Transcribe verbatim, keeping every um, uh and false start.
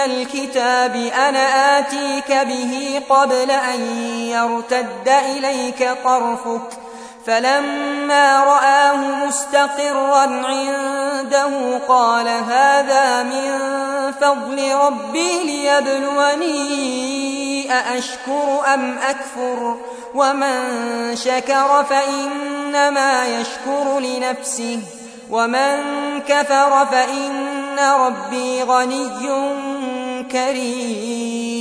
الكتاب أنا آتيك به قبل أن يرتد إليك طرفك فلما رآه مستقرا عنده قال هذا من فضل ربي ليبلوني أأشكر أم أكفر ومن شكر فإنما يشكر لنفسه ومن كفر فإن ربي غني كريم.